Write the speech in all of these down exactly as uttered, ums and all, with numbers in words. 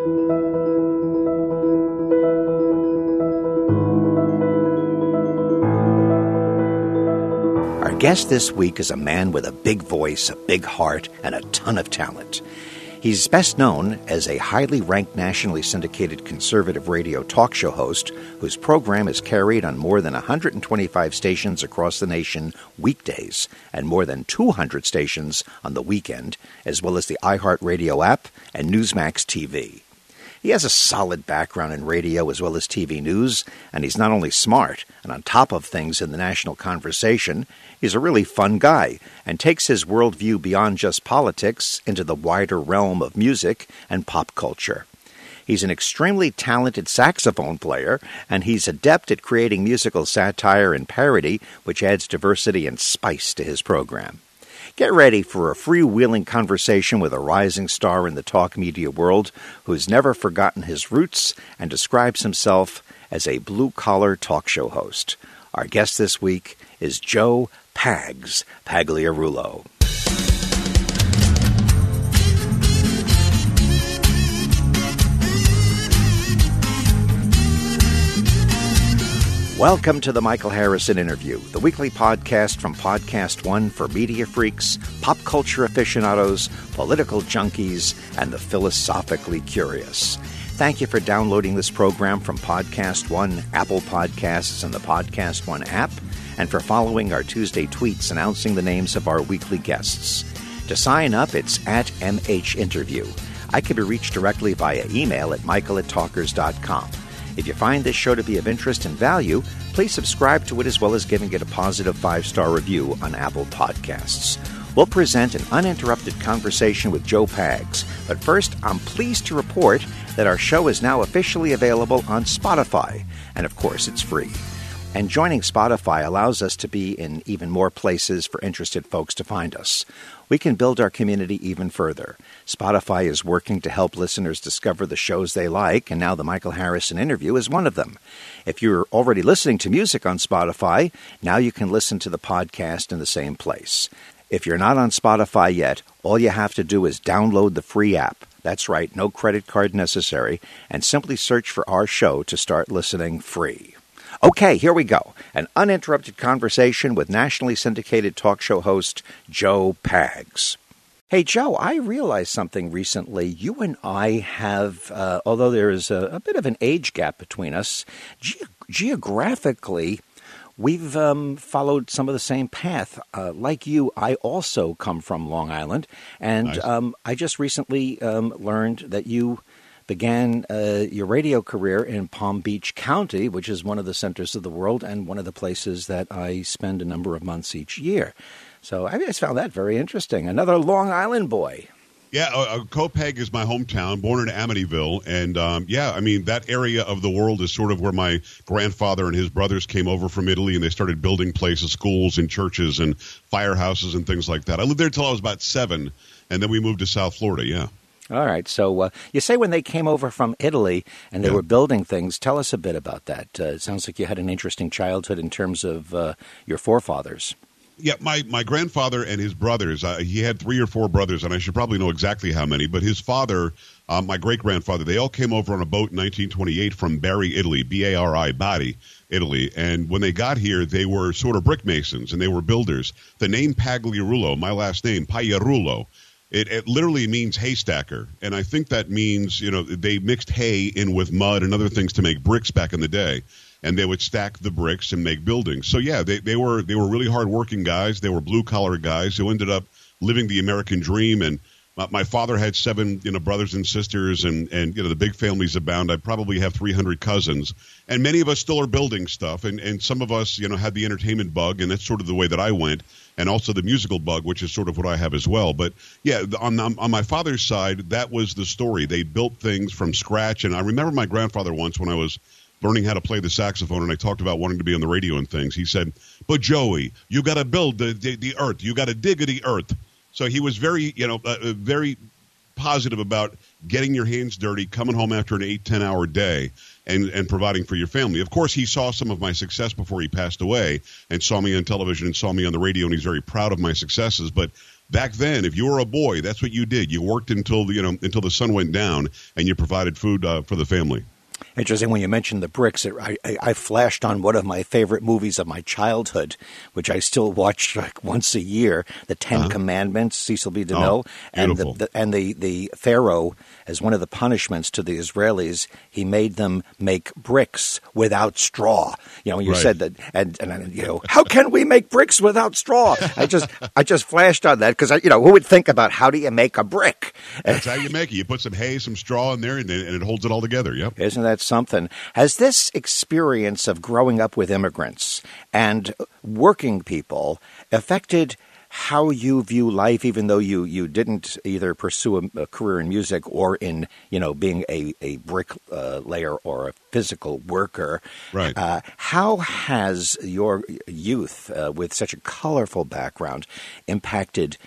Our guest this week is a man with a big voice, a big heart, and a ton of talent. He's best known as a highly ranked nationally syndicated conservative radio talk show host whose program is carried on more than one hundred twenty-five stations across the nation weekdays and more than two hundred stations on the weekend, as well as the iHeartRadio app and Newsmax T V. He has a solid background in radio as well as T V news, and he's not only smart and on top of things in the national conversation, he's a really fun guy and takes his worldview beyond just politics into the wider realm of music and pop culture. He's an extremely talented saxophone player, and he's adept at creating musical satire and parody, which adds diversity and spice to his program. Get ready for a freewheeling conversation with a rising star in the talk media world who's never forgotten his roots and describes himself as a blue-collar talk show host. Our guest this week is Joe Pags Pagliarulo. Welcome to the Michael Harrison Interview, the weekly podcast from Podcast One for media freaks, pop culture aficionados, political junkies, and the philosophically curious. Thank you for downloading this program from Podcast One, Apple Podcasts, and the Podcast One app, and for following our Tuesday tweets announcing the names of our weekly guests. To sign up, it's at M H Interview. I can be reached directly via email at michael at talkers dot com. If you find this show to be of interest and value, please subscribe to it as well as giving it a positive five-star review on Apple Podcasts. We'll present an uninterrupted conversation with Joe Pags. But first, I'm pleased to report that our show is now officially available on Spotify. And of course, it's free. And joining Spotify allows us to be in even more places for interested folks to find us. We can build our community even further. Spotify is working to help listeners discover the shows they like, and now the Michael Harrison Interview is one of them. If you're already listening to music on Spotify, now you can listen to the podcast in the same place. If you're not on Spotify yet, all you have to do is download the free app. That's right, no credit card necessary, and simply search for our show to start listening free. Okay, here we go. An uninterrupted conversation with nationally syndicated talk show host Joe Pags. Hey, Joe, I realized something recently. You and I have, uh, although there is a, a bit of an age gap between us, ge- geographically, we've um, followed some of the same path. Uh, like you, I also come from Long Island, and nice. um, I just recently um, learned that you began uh, your radio career in Palm Beach County, which is one of the centers of the world and one of the places that I spend a number of months each year. So I just found that very interesting. Another Long Island boy. Yeah, uh, Copiague is my hometown, born in Amityville. And, um, yeah, I mean, that area of the world is sort of where my grandfather and his brothers came over from Italy, and they started building places, schools and churches and firehouses and things like that. I lived there until I was about seven, and then we moved to South Florida, yeah. All right. So uh, you say when they came over from Italy and they yeah. were building things. Tell us a bit about that. Uh, it sounds like you had an interesting childhood in terms of uh, your forefathers. Yeah, my, my grandfather and his brothers, uh, he had three or four brothers, and I should probably know exactly how many, but his father, uh, my great-grandfather, they all came over on a boat in nineteen twenty-eight from Bari, Italy, B A R I, Bari, Italy. And when they got here, they were sort of brick masons, and they were builders. The name Pagliarulo, my last name, Pagliarulo, It, it literally means haystacker, and I think that means, you know, they mixed hay in with mud and other things to make bricks back in the day, and they would stack the bricks and make buildings. So, yeah, they, they were they were really hard-working guys. They were blue-collar guys who ended up living the American dream, and my, my father had seven, you know, brothers and sisters, and, and, you know, the big families abound. I probably have three hundred cousins, and many of us still are building stuff, and, and some of us, you know, had the entertainment bug, and that's sort of the way that I went. And also the musical bug, which is sort of what I have as well. But, yeah, on, on my father's side, that was the story. They built things from scratch. And I remember my grandfather once when I was learning how to play the saxophone, and I talked about wanting to be on the radio and things. He said, but, Joey, you got to build the, the, the earth. You got to dig the earth. So he was very, you know, uh, very positive about getting your hands dirty, coming home after an eight, ten-hour day, and, and providing for your family. Of course, he saw some of my success before he passed away and saw me on television and saw me on the radio, and he's very proud of my successes. But Back then, if you were a boy, that's what you did. You worked until, you know, until the sun went down, and you provided food uh, for the family. Interesting when you mentioned the bricks. It, I, I, I flashed on one of my favorite movies of my childhood, which I still watch like once a year, The Ten uh-huh. Commandments, Cecil B. DeMille. Oh, and the, the, and the, the Pharaoh, as one of the punishments to the Israelis, he made them make bricks without straw. You know, you right. said that, and, and you know, how can we make bricks without straw? I just I just flashed on that because, you know, who would think about how do you make a brick? That's how you make it. You put some hay, some straw in there, and, and it holds it all together. Yep. Isn't that something? Has this experience of growing up with immigrants and working people affected how you view life, even though you, you didn't either pursue a, a career in music or in, you know, being a, a brick uh, layer or a physical worker? Right. Uh, how has your youth, uh, with such a colorful background, impacted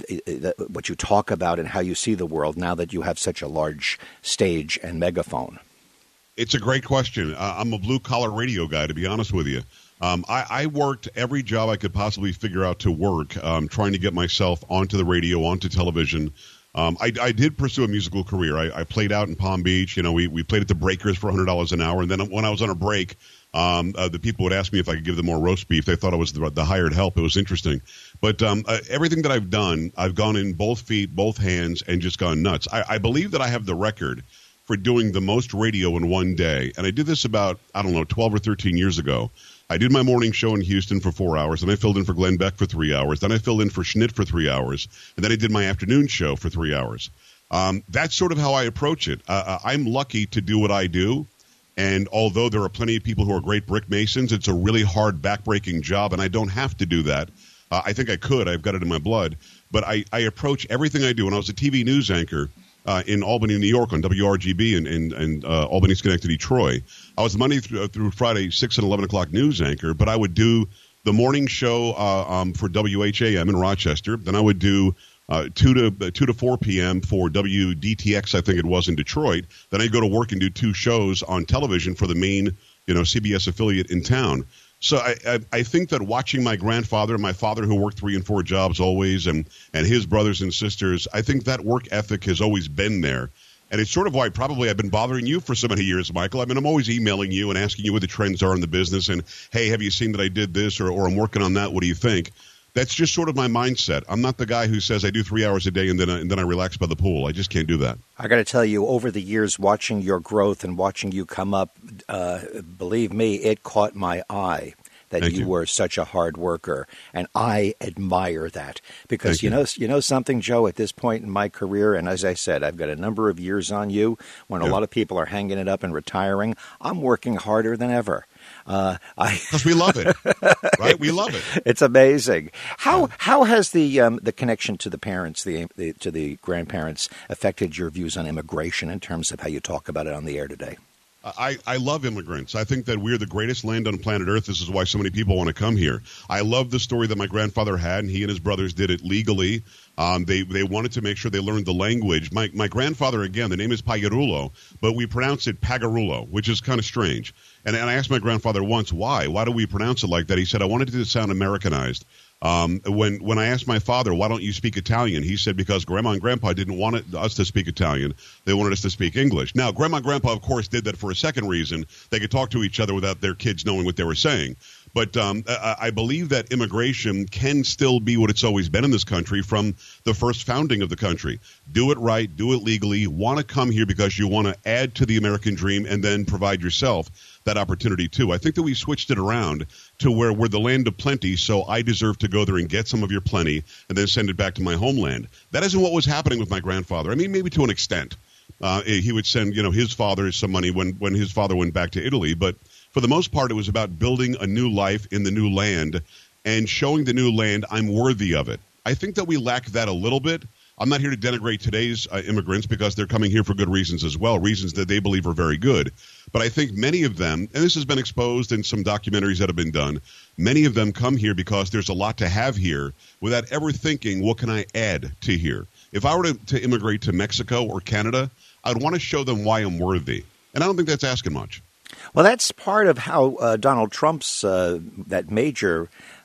what you talk about and how you see the world now that you have such a large stage and megaphone? It's a great question. Uh, I'm a blue-collar radio guy, to be honest with you. Um, I, I worked every job I could possibly figure out to work, um, trying to get myself onto the radio, onto television. Um, I, I did pursue a musical career. I, I played out in Palm Beach. You know, we, we played at the Breakers for one hundred dollars an hour. And then when I was on a break, um, uh, the people would ask me if I could give them more roast beef. They thought I was the, the hired help. It was interesting. But um, uh, everything that I've done, I've gone in both feet, both hands, and just gone nuts. I, I believe that I have the record for doing the most radio in one day. And I did this about, I don't know, twelve or thirteen years ago. I did my morning show in Houston for four hours, then I filled in for Glenn Beck for three hours, then I filled in for Schnitt for three hours, and then I did my afternoon show for three hours. Um, that's sort of how I approach it. Uh, I'm lucky to do what I do, and although there are plenty of people who are great brick masons, it's a really hard, back-breaking job, and I don't have to do that. Uh, I think I could. I've got it in my blood. But I, I approach everything I do. When I was a T V news anchor, Uh, in Albany, New York, on W R G B and, and, and uh, Albany, Schenectady, Troy. I was Monday through, through Friday, six and eleven o'clock news anchor, but I would do the morning show uh, um, for W H A M in Rochester. Then I would do uh, two to two to four p.m. for W D T X, I think it was, in Detroit. Then I'd go to work and do two shows on television for the main, you know, C B S affiliate in town. So I, I, I think that watching my grandfather, my father who worked three and four jobs always, and, and his brothers and sisters, I think that work ethic has always been there. And it's sort of why probably I've been bothering you for so many years, Michael. I mean, I'm always emailing you and asking you what the trends are in the business and, hey, have you seen that I did this or, or I'm working on that? What do you think? That's just sort of my mindset. I'm not the guy who says I do three hours a day and then I, and then I relax by the pool. I just can't do that. I got to tell you, over the years, watching your growth and watching you come up, uh, believe me, it caught my eye that you, you were such a hard worker, and I admire that because Thank you you. know you know something, Joe. At this point in my career, and as I said, I've got a number of years on you. When yeah. a lot of people are hanging it up and retiring, I'm working harder than ever. Uh, I because we love it, right? We love it. It's amazing. How how has the um, the connection to the parents, the, the to the grandparents, affected your views on immigration in terms of how you talk about it on the air today? I, I love immigrants. I think that we're the greatest land on planet Earth. This is why so many people want to come here. I love the story that my grandfather had, and he and his brothers did it legally. Um, they they wanted to make sure they learned the language. My my grandfather, again, the name is Pagarulo, but we pronounce it Pagarulo, which is kind of strange. And, and I asked my grandfather once, why? Why do we pronounce it like that? He said, I wanted it to sound Americanized. Um, when when I asked my father, why don't you speak Italian? He said, because Grandma and Grandpa didn't want it, us to speak Italian. They wanted us to speak English. Now, Grandma and Grandpa, of course, did that for a second reason. They could talk to each other without their kids knowing what they were saying. But um, I, I believe that immigration can still be what it's always been in this country from the first founding of the country. Do it right, do it legally, want to come here because you want to add to the American dream and then provide yourself that opportunity too. I think that we switched it around to where we're the land of plenty, so I deserve to go there and get some of your plenty and then send it back to my homeland. That isn't what was happening with my grandfather. I mean, maybe to an extent. Uh, he would send, you know, his father some money when, when his father went back to Italy, but for the most part, it was about building a new life in the new land and showing the new land I'm worthy of it. I think that we lack that a little bit. I'm not here to denigrate today's uh, immigrants because they're coming here for good reasons as well, reasons that they believe are very good. But I think many of them, and this has been exposed in some documentaries that have been done, many of them come here because there's a lot to have here without ever thinking, what can I add to here? If I were to, to immigrate to Mexico or Canada, I'd want to show them why I'm worthy. And I don't think that's asking much. Well, that's part of how uh, Donald Trump's, uh, that major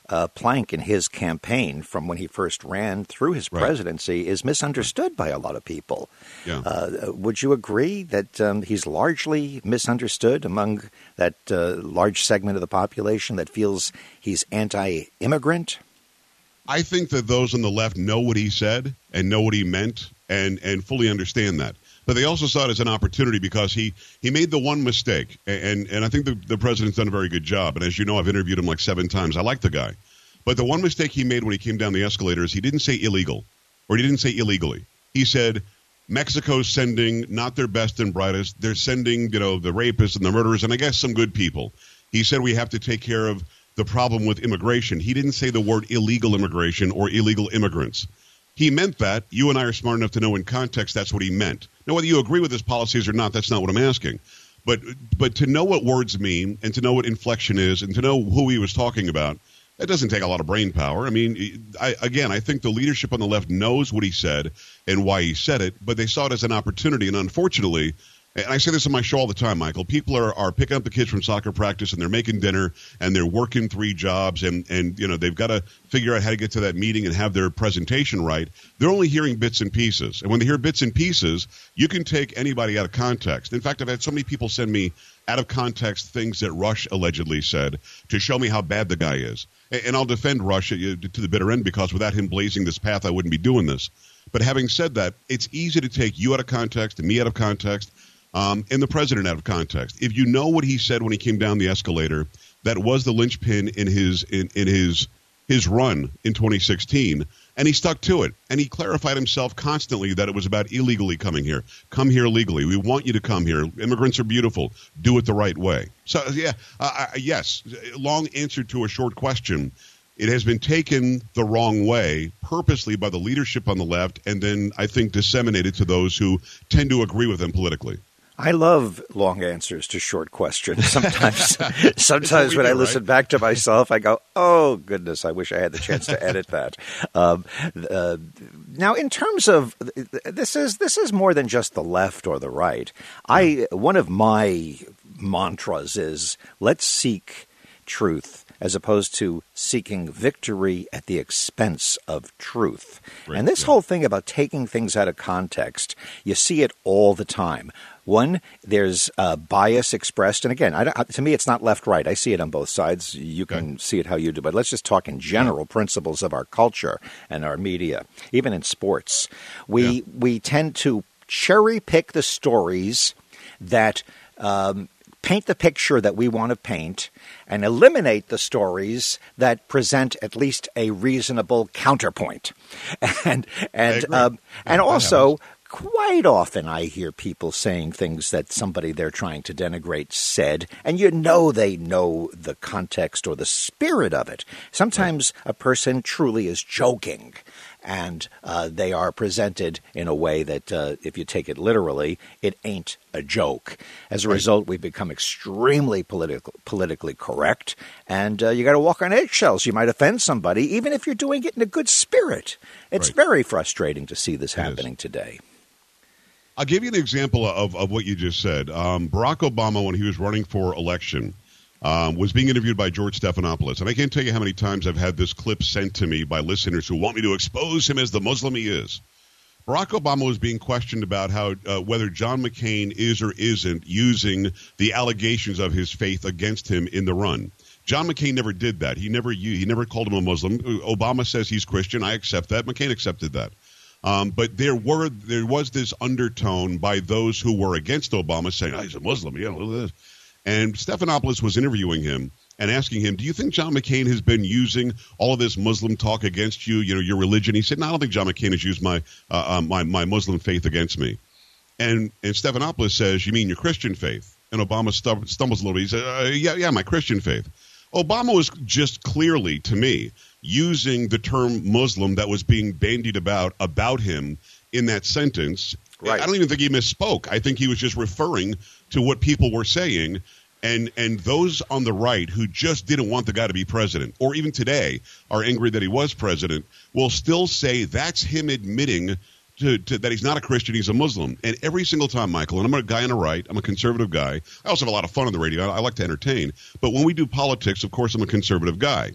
uh, plank in his campaign from when he first ran through his Right. presidency is misunderstood by a lot of people. Yeah. Uh, would you agree that um, he's largely misunderstood among that uh, large segment of the population that feels he's anti-immigrant? I think that those on the left know what he said and know what he meant and, and fully understand that. But they also saw it as an opportunity because he, he made the one mistake, and, and I think the, the president's done a very good job. And as you know, I've interviewed him like seven times. I like the guy. But the one mistake he made when he came down the escalator is he didn't say illegal, or he didn't say illegally. He said Mexico's sending not their best and brightest. They're sending, you know, the rapists and the murderers and I guess some good people. He said we have to take care of the problem with immigration. He didn't say the word illegal immigration or illegal immigrants. He meant that. You and I are smart enough to know in context that's what he meant. Now, whether you agree with his policies or not, that's not what I'm asking. But but to know what words mean and to know what inflection is and to know who he was talking about, that doesn't take a lot of brain power. I mean, I, again, I think the leadership on the left knows what he said and why he said it, but they saw it as an opportunity. And unfortunately, and I say this on my show all the time, Michael, people are, are picking up the kids from soccer practice and they're making dinner and they're working three jobs and, and you know, they've got to figure out how to get to that meeting and have their presentation right. They're only hearing bits and pieces. And when they hear bits and pieces, you can take anybody out of context. In fact, I've had so many people send me out of context things that Rush allegedly said to show me how bad the guy is. And I'll defend Rush to the bitter end because without him blazing this path, I wouldn't be doing this. But having said that, it's easy to take you out of context and me out of context. Um, and the president out of context. If you know what he said when he came down the escalator, that was the linchpin in his in, in his his run in twenty sixteen, and he stuck to it. And he clarified himself constantly that it was about illegally coming here. Come here legally. We want you to come here. Immigrants are beautiful. Do it the right way. So, yeah, uh, yes, long answer to a short question. It has been taken the wrong way purposely by the leadership on the left and then, I think, disseminated to those who tend to agree with them politically. I love long answers to short questions. Sometimes, sometimes when do, I listen right? back to myself, I go, "Oh goodness, I wish I had the chance to edit that." Um, uh, now, in terms of this, is this is more than just the left or the right. I one of my mantras is let's seek truth as opposed to seeking victory at the expense of truth. Right, and this yeah. whole thing about taking things out of context, you see it all the time. One, there's uh, bias expressed. And again, I don't, to me, it's not left-right. I see it on both sides. You can okay. see it how you do. But let's just talk in general yeah. principles of our culture and our media, even in sports. We, yeah. we tend to cherry-pick the stories that um, paint the picture that we want to paint and eliminate the stories that present at least a reasonable counterpoint. And and um, and also, quite often I hear people saying things that somebody they're trying to denigrate said, and you know they know the context or the spirit of it. Sometimes a person truly is joking, and uh, they are presented in a way that, uh, if you take it literally, it ain't a joke. As a result, we've become extremely political, politically correct, and uh, you got to walk on eggshells. You might offend somebody, even if you're doing it in a good spirit. It's right. very frustrating to see this It happening is. today. I'll give you an example of, of what you just said. Um, Barack Obama, when he was running for election, um, was being interviewed by George Stephanopoulos. And I can't tell you how many times I've had this clip sent to me by listeners who want me to expose him as the Muslim he is. Barack Obama was being questioned about how uh, whether John McCain is or isn't using the allegations of his faith against him in the run. John McCain never did that. He never he never called him a Muslim. Obama says he's Christian. I accept that. McCain accepted that. Um, but there were there was this undertone by those who were against Obama saying, oh, he's a Muslim. You know, this. And Stephanopoulos was interviewing him and asking him, do you think John McCain has been using all of this Muslim talk against you, you know, your religion? He said, no, I don't think John McCain has used my uh, uh, my, my Muslim faith against me. And and Stephanopoulos says, you mean your Christian faith? And Obama stub- stumbles a little bit. He said, uh, yeah, yeah, my Christian faith. Obama was just clearly, to me, using the term Muslim that was being bandied about about him in that sentence. Right. I don't even think he misspoke. I think he was just referring to what people were saying. And and those on the right who just didn't want the guy to be president, or even today are angry that he was president, will still say that's him admitting to, to, that he's not a Christian, he's a Muslim. And every single time, Michael, and I'm a guy on the right, I'm a conservative guy. I also have a lot of fun on the radio. I, I like to entertain. But when we do politics, of course, I'm a conservative guy.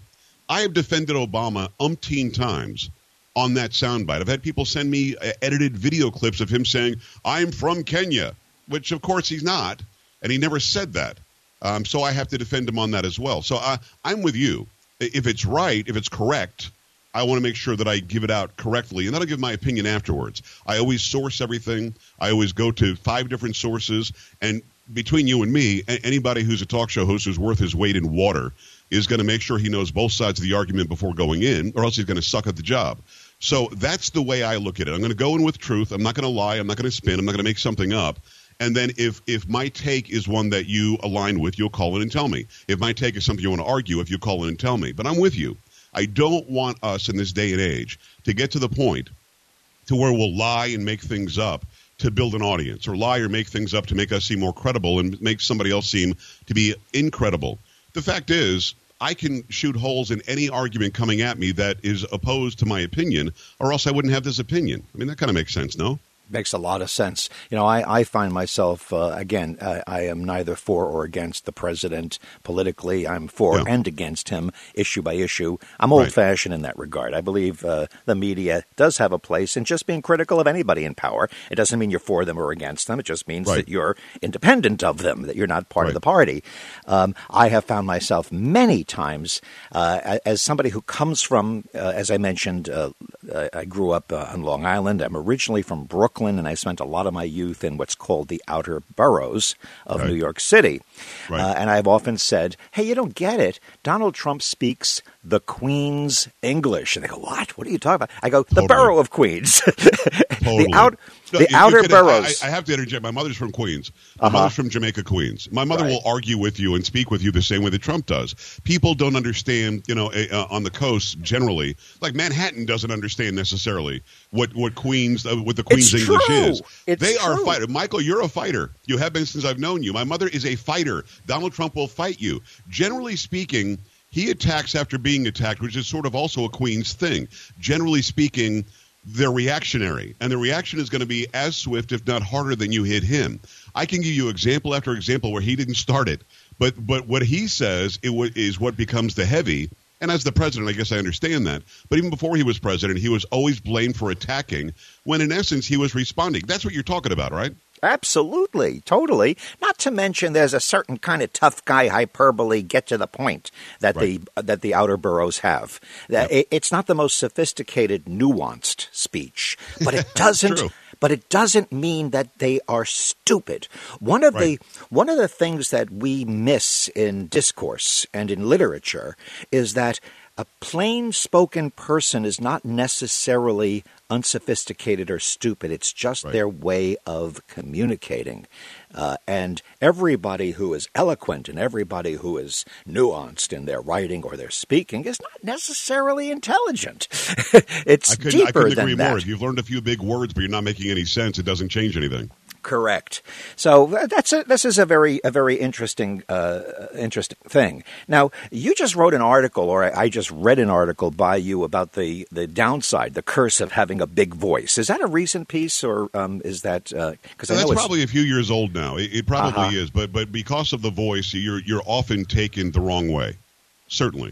I have defended Obama umpteen times on that soundbite. I've had people send me uh, edited video clips of him saying, I'm from Kenya, which, of course, he's not, and he never said that. Um, so I have to defend him on that as well. So uh, I'm with you. If it's right, if it's correct, I want to make sure that I give it out correctly, and then I'll give my opinion afterwards. I always source everything. I always go to five different sources, and between you and me, anybody who's a talk show host who's worth his weight in water is going to make sure he knows both sides of the argument before going in, or else he's going to suck at the job. So that's the way I look at it. I'm going to go in with truth. I'm not going to lie. I'm not going to spin. I'm not going to make something up. And then if, if my take is one that you align with, you'll call in and tell me. If my take is something you want to argue, if you call in and tell me. But I'm with you. I don't want us in this day and age to get to the point to where we'll lie and make things up to build an audience, or lie or make things up to make us seem more credible and make somebody else seem to be incredible. The fact is, I can shoot holes in any argument coming at me that is opposed to my opinion, or else I wouldn't have this opinion. I mean, that kind of makes sense, no? Makes a lot of sense. You know, I, I find myself, uh, again, uh, I am neither for or against the president politically. I'm for yeah. and against him issue by issue. I'm old-fashioned right. in that regard. I believe uh, the media does have a place in just being critical of anybody in power. It doesn't mean you're for them or against them. It just means right. that you're independent of them, that you're not part right. of the party. Um, I have found myself many times uh, as somebody who comes from, uh, as I mentioned, uh, I grew up uh, on Long Island. I'm originally from Brooklyn. And I spent a lot of my youth in what's called the outer boroughs of right. New York City. Right. Uh, and I've often said, hey, you don't get it. Donald Trump speaks the Queen's English. And they go, what? What are you talking about? I go, the totally. borough of Queens. totally. The, out, no, the you, outer you boroughs. I, I have to interject. My mother's from Queens. My uh-huh. mother's from Jamaica, Queens. My mother right. will argue with you and speak with you the same way that Trump does. People don't understand, you know, uh, on the coast generally. Like Manhattan doesn't understand necessarily what, what Queens, uh, what the Queen's it's English true. is. It's they true. are fighters. Michael, you're a fighter. You have been since I've known you. My mother is a fighter. Donald Trump will fight you. Generally speaking, he attacks after being attacked, which is sort of also a Queen's thing. Generally speaking, they're reactionary, and the reaction is going to be as swift, if not harder, than you hit him. I can give you example after example where he didn't start it, but but what he says it w- is what becomes the heavy. And as the president, I guess I understand that. But even before he was president, he was always blamed for attacking when, in essence, he was responding. That's what you're talking about, right? Absolutely, totally. Not to mention there's a certain kind of tough guy hyperbole, get to the point that right. the that the outer boroughs have. That yep. it, it's not the most sophisticated, nuanced speech, but it doesn't. But it doesn't mean that they are stupid. One of right. the one of the things that we miss in discourse and in literature is that a plain-spoken person is not necessarily unsophisticated or stupid. It's just right. their way of communicating. Uh, and everybody who is eloquent and everybody who is nuanced in their writing or their speaking is not necessarily intelligent. It's I couldn't, deeper I couldn't than agree that. more. If you've learned a few big words but you're not making any sense, it doesn't change anything. Correct. So that's a, this is a very a very interesting uh, interesting thing. Now, you just wrote an article, or I just read an article by you about the, the downside, the curse of having a big voice. Is that a recent piece, or um, is that because uh, that's I know it's probably a few years old now? It, it probably uh-huh. is, but but because of the voice, you're you're often taken the wrong way. Certainly.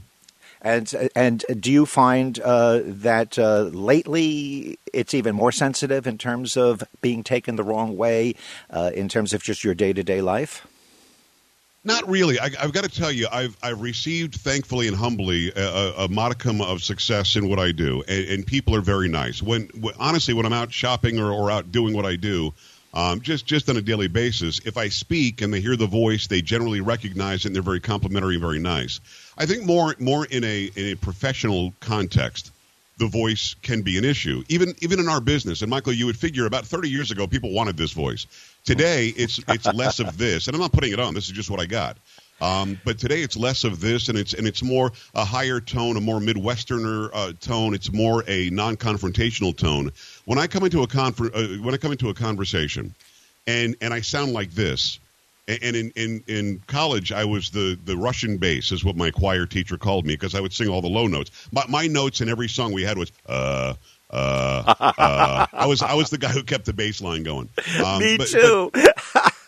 And and do you find uh, that uh, lately it's even more sensitive in terms of being taken the wrong way, uh, in terms of just your day-to-day life? Not really. I, I've got to tell you, I've I've received, thankfully and humbly, a, a modicum of success in what I do, and, and people are very nice. When, when honestly, when I'm out shopping or, or out doing what I do, um, just just on a daily basis, if I speak and they hear the voice, they generally recognize it, and they're very complimentary and very nice. I think more more in a in a professional context, the voice can be an issue. Even even in our business, and Michael, you would figure about thirty years ago, people wanted this voice. Today, it's it's less of this, and I'm not putting it on. This is just what I got. Um, but today, it's less of this, and it's and it's more a higher tone, a more Midwesterner uh, tone. It's more a non-confrontational tone. When I come into a confer- uh, when I come into a conversation, and and I sound like this. And in, in, in college, I was the, the Russian bass, is what my choir teacher called me, because I would sing all the low notes. My, my notes in every song we had was, uh, uh, uh. I was I was the guy who kept the bass line going. Um, me but, too. But,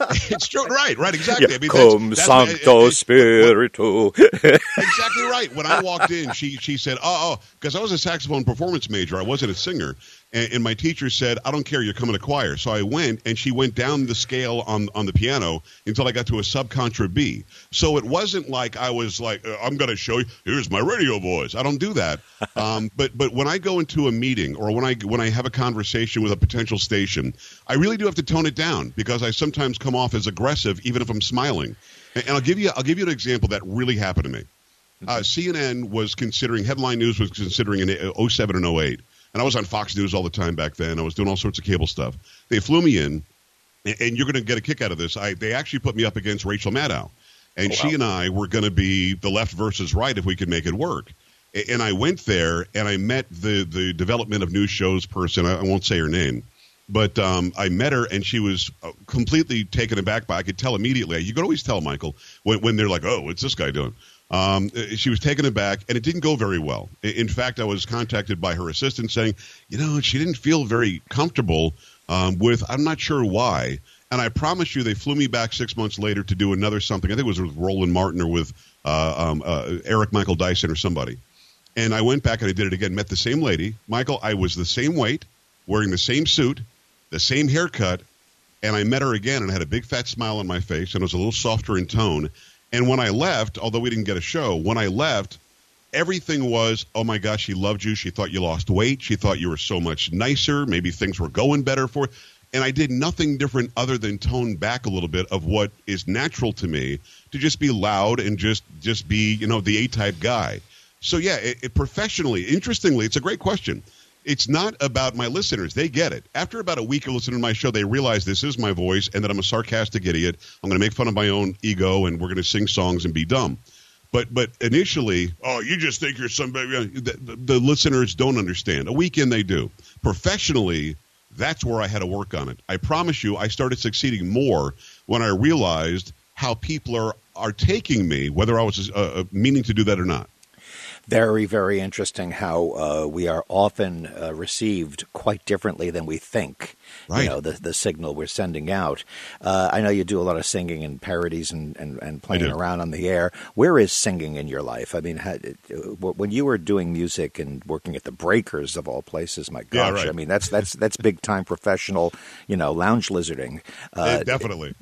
It's true, right? Right, exactly. Yeah, I mean, Cum that's, that's, Sancto it, it, Spiritu. Exactly right. When I walked in, she she said, "Oh, oh," because I was a saxophone performance major. I wasn't a singer, and, and my teacher said, "I don't care. You're coming to choir." So I went, and she went down the scale on on the piano until I got to a subcontra B. So it wasn't like I was like, "I'm going to show you. Here's my radio voice." I don't do that. Um, but but when I go into a meeting or when I when I have a conversation with a potential station, I really do have to tone it down because I sometimes come off as aggressive, even if I'm smiling. And, and I'll give you I'll give you an example that really happened to me. Uh, C N N was considering, Headline News was considering in oh seven and oh eight, and I was on Fox News all the time back then. I was doing all sorts of cable stuff. They flew me in, and, and you're going to get a kick out of this. I, they actually put me up against Rachel Maddow, and oh, wow. she and I were going to be the left versus right if we could make it work. And I went there, and I met the, the development of news shows person. I, I won't say her name. But um, I met her, and she was completely taken aback by, I could tell immediately. You could always tell, Michael, when, when they're like, oh, what's this guy doing? Um, she was taken aback, and it didn't go very well. In fact, I was contacted by her assistant saying, you know, she didn't feel very comfortable um, with, I'm not sure why. And I promise you they flew me back six months later to do another something. I think it was with Roland Martin or with uh, um, uh, Eric Michael Dyson or somebody. And I went back and I did it again, met the same lady. Michael, I was the same weight, wearing the same suit, the same haircut, and I met her again and had a big fat smile on my face, and it was a little softer in tone. And when I left, although we didn't get a show, when I left, everything was, oh, my gosh, she loved you. She thought you lost weight. She thought you were so much nicer. Maybe things were going better for you. And I did nothing different other than tone back a little bit of what is natural to me to just be loud and just, just be, you know, the A-type guy. So, yeah, it, it professionally, interestingly, it's a great question. It's not about my listeners. They get it. After about a week of listening to my show, they realize this is my voice and that I'm a sarcastic idiot. I'm going to make fun of my own ego, and we're going to sing songs and be dumb. But but initially, oh, you just think you're somebody. The, the, the listeners don't understand. A week in, they do. Professionally, that's where I had to work on it. I promise you, I started succeeding more when I realized how people are, are taking me, whether I was uh, meaning to do that or not. Very, very interesting how uh, we are often uh, received quite differently than we think. Right. You know, the the signal we're sending out. Uh, I know you do a lot of singing and parodies and, and, and playing around on the air. Where is singing in your life? I mean, how, when you were doing music and working at the Breakers of all places, my gosh, yeah, right. I mean, that's that's that's big time professional, you know, lounge lizarding. Uh, yeah, definitely.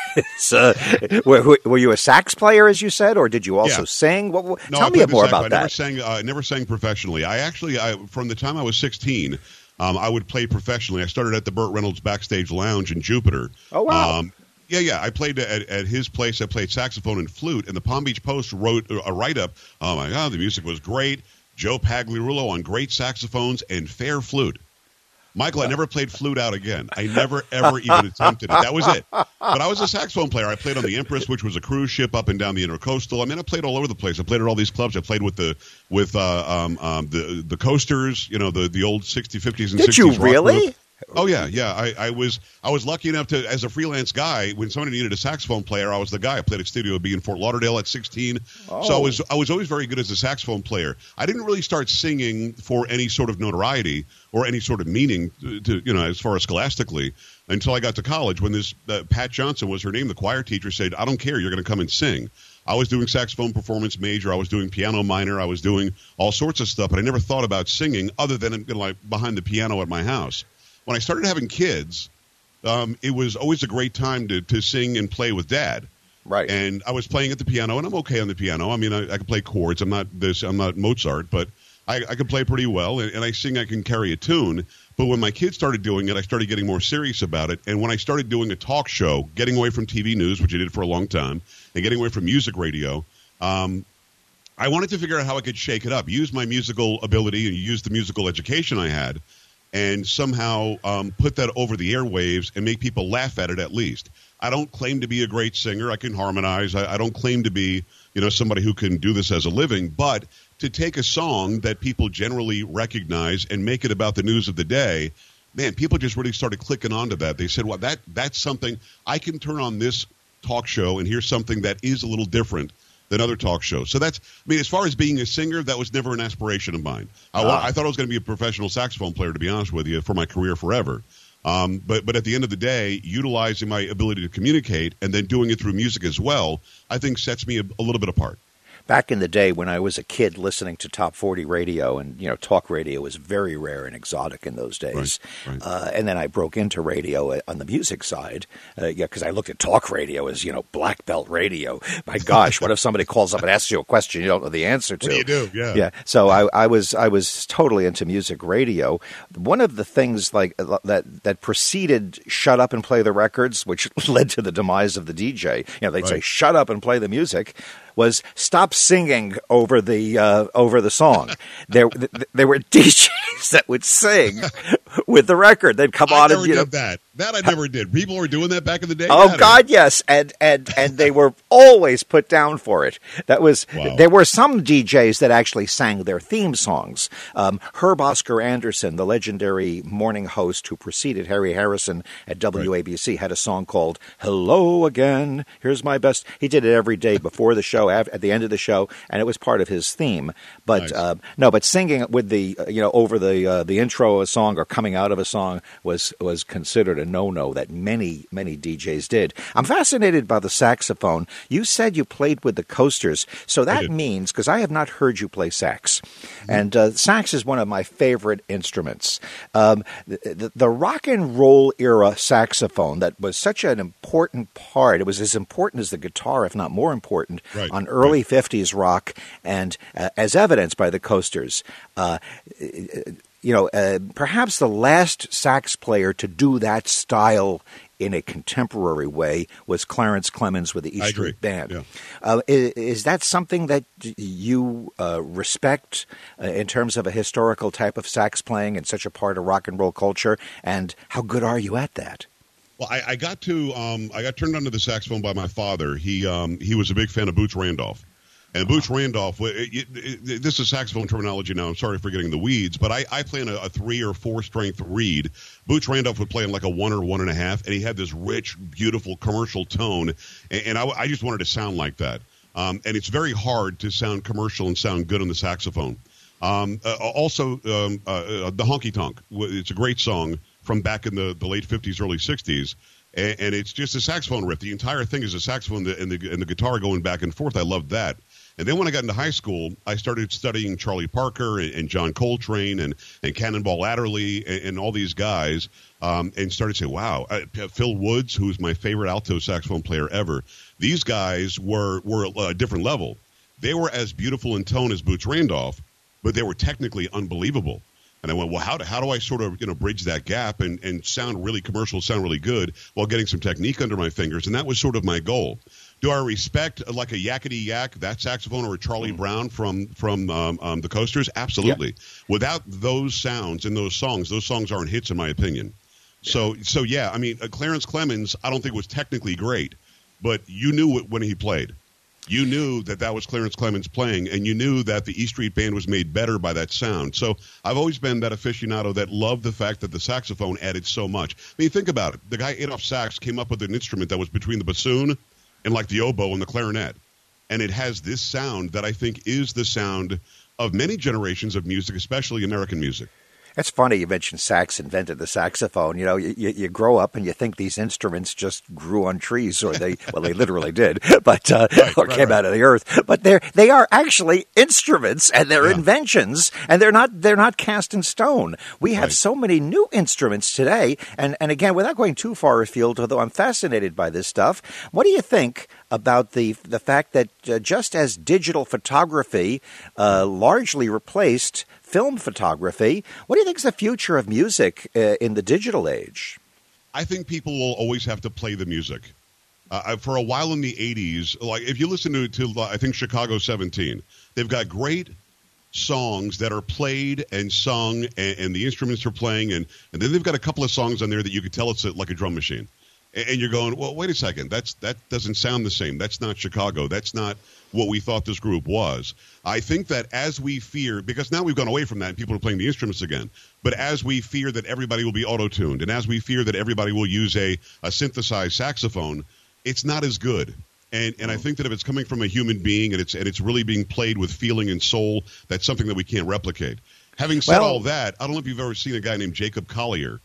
so, were, were you a sax player, as you said, or did you also yeah. sing? What, what, no, tell I me more sax, about I that. Never sang, uh, never sang professionally. I actually, I, from the time I was sixteen. Um, I would play professionally. I started at the Burt Reynolds Backstage Lounge in Jupiter. Oh, wow. Um, yeah, yeah. I played at, at his place. I played saxophone and flute, and the Palm Beach Post wrote a write-up. Oh, my God, the music was great. Joe Pagliarulo on great saxophones and fair flute. Michael, I never played flute out again. I never, ever even attempted it. That was it. But I was a saxophone player. I played on the Empress, which was a cruise ship up and down the Intercoastal. I mean, I played all over the place. I played at all these clubs. I played with the with uh, um, um, the the coasters, you know, the, the old sixties, fifties, and Did sixties. Did you really? Rock Oh yeah, yeah. I, I was I was lucky enough to, as a freelance guy, when somebody needed a saxophone player, I was the guy. I played at Studio B in Fort Lauderdale at sixteen. Oh. So I was I was always very good as a saxophone player. I didn't really start singing for any sort of notoriety or any sort of meaning to, to you know, as far as scholastically, until I got to college when this uh, Pat Johnson was her name. The choir teacher said, "I don't care. You're going to come and sing." I was doing saxophone performance major. I was doing piano minor. I was doing all sorts of stuff, but I never thought about singing other than, you know, like behind the piano at my house. When I started having kids, um, it was always a great time to, to sing and play with Dad. Right. And I was playing at the piano, and I'm okay on the piano. I mean, I, I can play chords. I'm not this. I'm not Mozart, but I, I can play pretty well, and, and I sing. I can carry a tune. But when my kids started doing it, I started getting more serious about it. And when I started doing a talk show, getting away from T V news, which I did for a long time, and getting away from music radio, um, I wanted to figure out how I could shake it up, use my musical ability, and use the musical education I had, and somehow um, put that over the airwaves and make people laugh at it at least. I don't claim to be a great singer. I can harmonize. I, I don't claim to be, you know, somebody who can do this as a living. But to take a song that people generally recognize and make it about the news of the day, man, people just really started clicking onto that. They said, well, that that's something I can turn on this talk show and hear something that is a little different than other talk shows. So that's, I mean, as far as being a singer, that was never an aspiration of mine. I, ah. I thought I was going to be a professional saxophone player, to be honest with you, for my career forever. Um, but but at the end of the day, utilizing my ability to communicate and then doing it through music as well, I think sets me a, a little bit apart. Back in the day when I was a kid listening to top forty radio, and, you know, talk radio was very rare and exotic in those days. Right, right. Uh, and then I broke into radio on the music side, uh, yeah, because I looked at talk radio as, you know, black belt radio. My gosh, what if somebody calls up and asks you a question you don't know the answer to? What do you do? Yeah. Yeah. So I, I was I was totally into music radio. One of the things like that that preceded "Shut Up and Play the Records," which led to the demise of the D J. You know, they'd Right. say "Shut up and play the music," was stop singing over the uh, over the song. There th- there were D Js that would sing with the record. They'd come I on never and, you know, did that. That I never did. People were doing that back in the day. oh Yeah, God, yes, and and and they were always put down for it. That was Wow. there were some D Js that actually sang their theme songs. Um, Herb Oscar Anderson, the legendary morning host who preceded Harry Harrison at W A B C, had a song called "Hello Again." Here's my best. He did it every day before the show, at the end of the show, and it was part of his theme. But Nice. uh, no, but singing with the uh, you know over the uh, the intro of a song or coming out of a song was was considered a no-no that many many D Js did. I'm fascinated by the saxophone. You said you played with the Coasters, so that did. means, because I have not heard you play sax, and uh, sax is one of my favorite instruments. Um, the, the, the rock and roll era saxophone that was such an important part. It was as important as the guitar, if not more important, Right, on early right. fifties rock, and uh, as evidenced by the Coasters. Uh, you know, uh, perhaps the last sax player to do that style in a contemporary way was Clarence Clemens with the E I Street agree. Band. Yeah. Uh, is, is that something that you uh, respect uh, in terms of a historical type of sax playing and such a part of rock and roll culture? And how good are you at that? Well, I, I got to um, I got turned on to the saxophone by my father. He um, he was a big fan of Boots Randolph. And Boots Randolph, it, it, it, this is saxophone terminology now. I'm sorry for getting the weeds, but I, I play in a, a three or four strength reed. Boots Randolph would play in like a one or one and a half, and he had this rich, beautiful commercial tone, and, and I, I just wanted to sound like that. Um, and it's very hard to sound commercial and sound good on the saxophone. Um, uh, also, um, uh, uh, the Honky Tonk. It's a great song from back in the, the late fifties, early sixties. And, and it's just a saxophone riff. The entire thing is a saxophone and the, and the guitar going back and forth. I loved that. And then when I got into high school, I started studying Charlie Parker and, and John Coltrane and, and Cannonball Adderley and, and all these guys, um, and started to say, wow, uh, Phil Woods, who's my favorite alto saxophone player ever, these guys were, were a different level. They were as beautiful in tone as Boots Randolph, but they were technically unbelievable. And I went, well, how do, how do I sort of, you know, bridge that gap and, and sound really commercial, sound really good while getting some technique under my fingers? And that was sort of my goal. Do I respect uh, like a Yakety Yak, that saxophone, or a Charlie mm. Brown from from um, um, the Coasters? Absolutely. Yep. Without those sounds and those songs, those songs aren't hits in my opinion. Yeah. So, so yeah, I mean, uh, Clarence Clemens, I don't think was technically great, but you knew it when he played. You knew that that was Clarence Clemens playing, and you knew that the E Street Band was made better by that sound. So I've always been that aficionado that loved the fact that the saxophone added so much. I mean, think about it. The guy Adolph Sax came up with an instrument that was between the bassoon and like the oboe and the clarinet. And it has this sound that I think is the sound of many generations of music, especially American music. It's funny you mentioned sax invented the saxophone. You know, you, you grow up and you think these instruments just grew on trees, or they, well, they literally did, but uh, right, or right, came right. out of the earth. But they're they are actually instruments, and they're Yeah. inventions, and they're not they're not cast in stone. We have Right. so many new instruments today, and and again, without going too far afield, although I'm fascinated by this stuff, what do you think about the the fact that uh, just as digital photography uh, largely replaced film photography, what do you think is the future of music uh, in the digital age? I think people will always have to play the music. Uh, for a while in the eighties, like if you listen to, to I think Chicago seventeen, they've got great songs that are played and sung, and, and the instruments are playing, and, and then they've got a couple of songs on there that you could tell it's a, like a drum machine. And, and you're going, well, wait a second, that's that doesn't sound the same. That's not Chicago. That's not what we thought this group was. I think that as we fear, because now we've gone away from that and people are playing the instruments again, but as we fear that everybody will be auto-tuned, and as we fear that everybody will use a, a synthesized saxophone, it's not as good. And and I think that if it's coming from a human being and it's and it's really being played with feeling and soul, that's something that we can't replicate. Having said Well, all that, I don't know if you've ever seen a guy named Jacob Collier,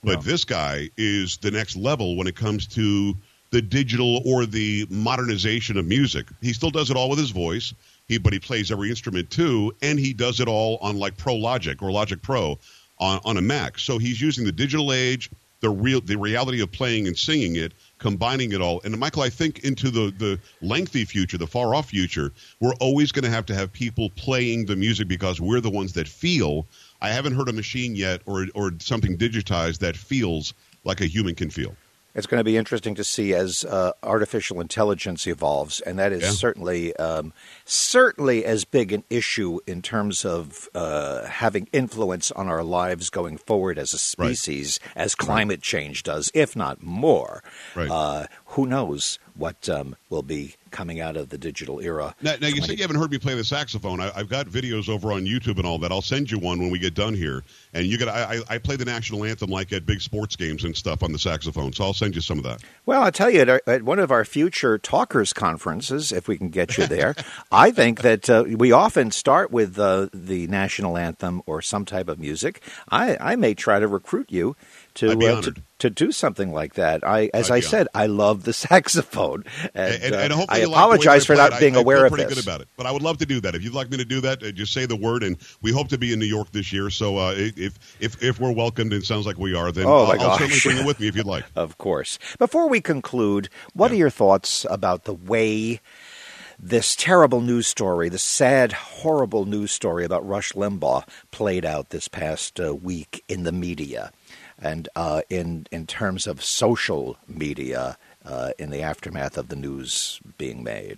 But No. this guy is the next level when it comes to the digital or the modernization of music. He still does it all with his voice, he but he plays every instrument too, and he does it all on like Pro Logic or Logic Pro on, on a Mac. So he's using the digital age, the real the reality of playing and singing it, combining it all. And Michael, I think into the, the lengthy future, the far off future, we're always going to have to have people playing the music because we're the ones that feel. I haven't heard a machine yet or or something digitized that feels like a human can feel. It's going to be interesting to see as uh, artificial intelligence evolves, and that is Yeah. certainly um, certainly as big an issue in terms of uh, having influence on our lives going forward as a species Right. as climate change does, if not more. Right. Uh, who knows what um, will be coming out of the digital era. Now, now you twenty said you haven't heard me play the saxophone. I, I've got videos over on YouTube and all that. I'll send you one when we get done here. And you got I, I play the national anthem like at big sports games and stuff on the saxophone. So I'll send you some of that. Well, I'll tell you, at, our, at one of our future talkers conferences, if we can get you there, I think that uh, we often start with uh, the national anthem or some type of music. I, I may try to recruit you to, I'd be uh, honored. to to do something like that. I, as I'd I be said, I love the saxophone, and, And, and, uh, and hopefully I you like the way apologize I for play not it. being I, aware I feel of pretty this. good about it. But I would love to do that. If you'd like me to do that, uh, just say the word, and we hope to be in New York this year. So uh, if if if we're welcomed, and it sounds like we are, then Oh, I'll, my I'll gosh. certainly bring it with me if you'd like. Of course. Before we conclude, what Yeah. are your thoughts about the way this terrible news story, the sad, horrible news story about Rush Limbaugh played out this past uh, week in the media and uh, in, in terms of social media uh, in the aftermath of the news being made?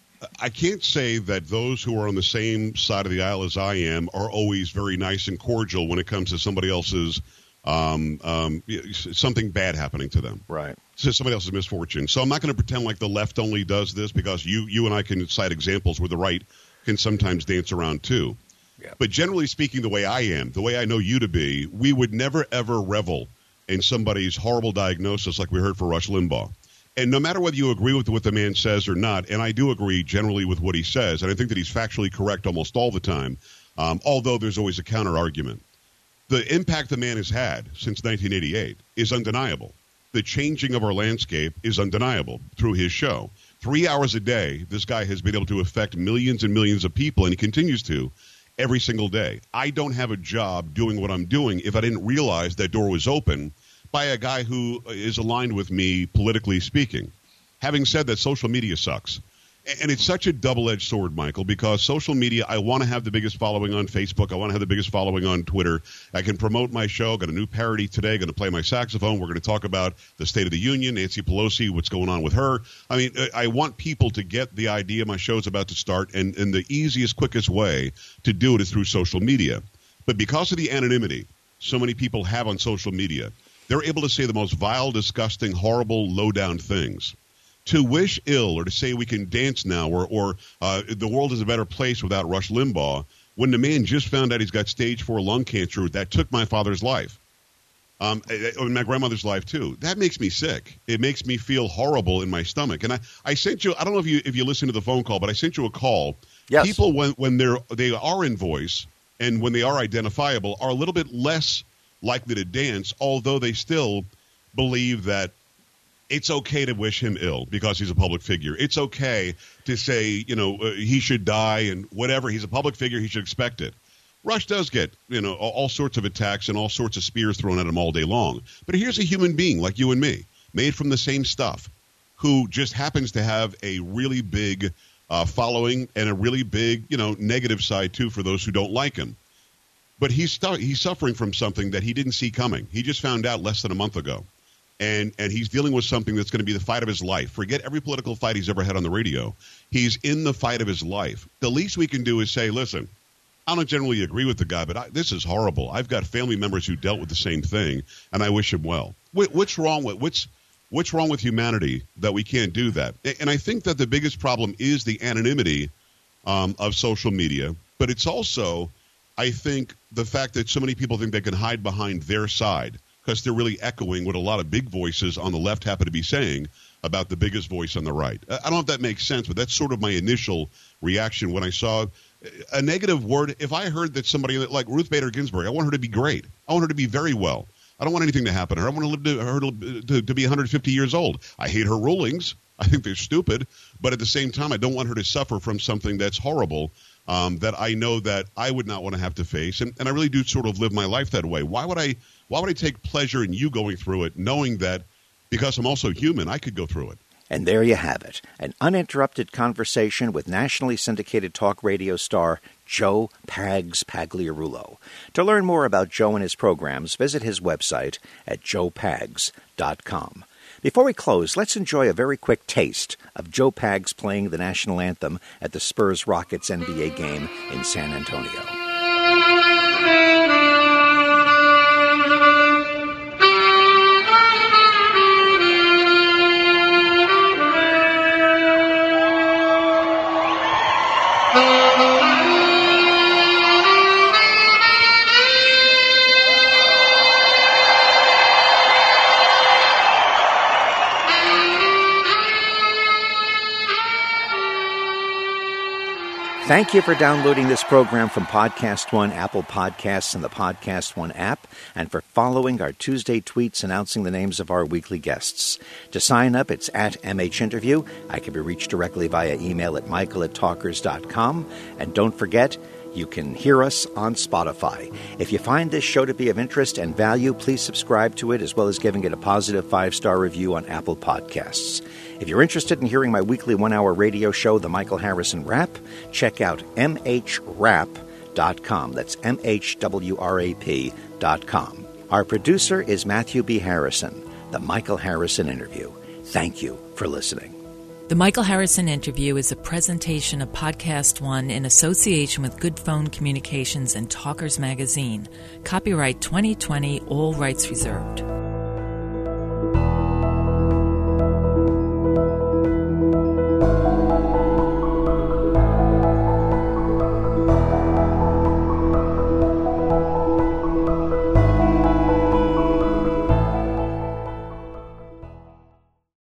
I can't say that those who are on the same side of the aisle as I am are always very nice and cordial when it comes to somebody else's um, um, something bad happening to them. Right. To somebody else's misfortune. So I'm not going to pretend like the left only does this, because you you and I can cite examples where the right can sometimes dance around too. Yeah. But generally speaking, the way I am, the way I know you to be, we would never ever revel in somebody's horrible diagnosis like we heard for Rush Limbaugh. And no matter whether you agree with what the man says or not, and I do agree generally with what he says, and I think that he's factually correct almost all the time, um, although there's always a counter argument. The impact the man has had since nineteen eighty-eight is undeniable. The changing of our landscape is undeniable through his show. Three hours a day, this guy has been able to affect millions and millions of people, and he continues to every single day. I don't have a job doing what I'm doing if I didn't realize that door was open by a guy who is aligned with me politically speaking. Having said that, social media sucks. And it's such a double-edged sword, Michael, because social media, I want to have the biggest following on Facebook. I want to have the biggest following on Twitter. I can promote my show. Got a new parody today. Going to play my saxophone. We're going to talk about the State of the Union, Nancy Pelosi, what's going on with her. I mean, I want people to get the idea my show's about to start, and, and the easiest, quickest way to do it is through social media. But because of the anonymity so many people have on social media, they're able to say the most vile, disgusting, horrible, low-down things. To wish ill or to say we can dance now or, or uh, the world is a better place without Rush Limbaugh, when the man just found out he's got stage four lung cancer that took my father's life, um, and my grandmother's life too, that makes me sick. It makes me feel horrible in my stomach. And I, I sent you, I don't know if you if you listened to the phone call, but I sent you a call. Yes. People, when, when they're, they are in voice and when they are identifiable, are a little bit less likely to dance, although they still believe that it's okay to wish him ill because he's a public figure. It's okay to say, you know, uh, he should die and whatever. He's a public figure. He should expect it. Rush does get, you know, all, all sorts of attacks and all sorts of spears thrown at him all day long. But here's a human being like you and me, made from the same stuff, who just happens to have a really big uh, following and a really big, you know, negative side, too, for those who don't like him. But he's, stu- he's suffering from something that he didn't see coming. He just found out less than a month ago. And and he's dealing with something that's going to be the fight of his life. Forget every political fight he's ever had on the radio. He's in the fight of his life. The least we can do is say, listen, I don't generally agree with the guy, but I, this is horrible. I've got family members who dealt with the same thing, and I wish him well. What, what's wrong with what's what's wrong with humanity that we can't do that? And I think that the biggest problem is the anonymity um, of social media, but it's also, I think, the fact that so many people think they can hide behind their side, because they're really echoing what a lot of big voices on the left happen to be saying about the biggest voice on the right. I don't know if that makes sense, but that's sort of my initial reaction when I saw a negative word. If I heard that somebody like Ruth Bader Ginsburg, I want her to be great. I want her to be very well. I don't want anything to happen to her. I want to live to her to, to, to be one hundred fifty years old. I hate her rulings. I think they're stupid. But at the same time, I don't want her to suffer from something that's horrible um, that I know that I would not want to have to face. And, and I really do sort of live my life that way. Why would I Why would I take pleasure in you going through it, knowing that because I'm also human, I could go through it? And there you have it, an uninterrupted conversation with nationally syndicated talk radio star Joe Pags Pagliarulo. To learn more about Joe and his programs, visit his website at joe pags dot com. Before we close, let's enjoy a very quick taste of Joe Pags playing the national anthem at the Spurs-Rockets N B A game in San Antonio. Thank you for downloading this program from Podcast One, Apple Podcasts, and the Podcast One app, and for following our Tuesday tweets announcing the names of our weekly guests. To sign up, it's at M H Interview. I can be reached directly via email at michael at talkers dot com. And don't forget, you can hear us on Spotify. If you find this show to be of interest and value, please subscribe to it, as well as giving it a positive five-star review on Apple Podcasts. If you're interested in hearing my weekly one-hour radio show, The Michael Harrison Wrap, check out m h wrap dot com. That's M H W R A P dot com. Our producer is Matthew B. Harrison. The Michael Harrison Interview. Thank you for listening. The Michael Harrison Interview is a presentation of Podcast One in association with Good Phone Communications and Talkers Magazine. Copyright twenty twenty, all rights reserved.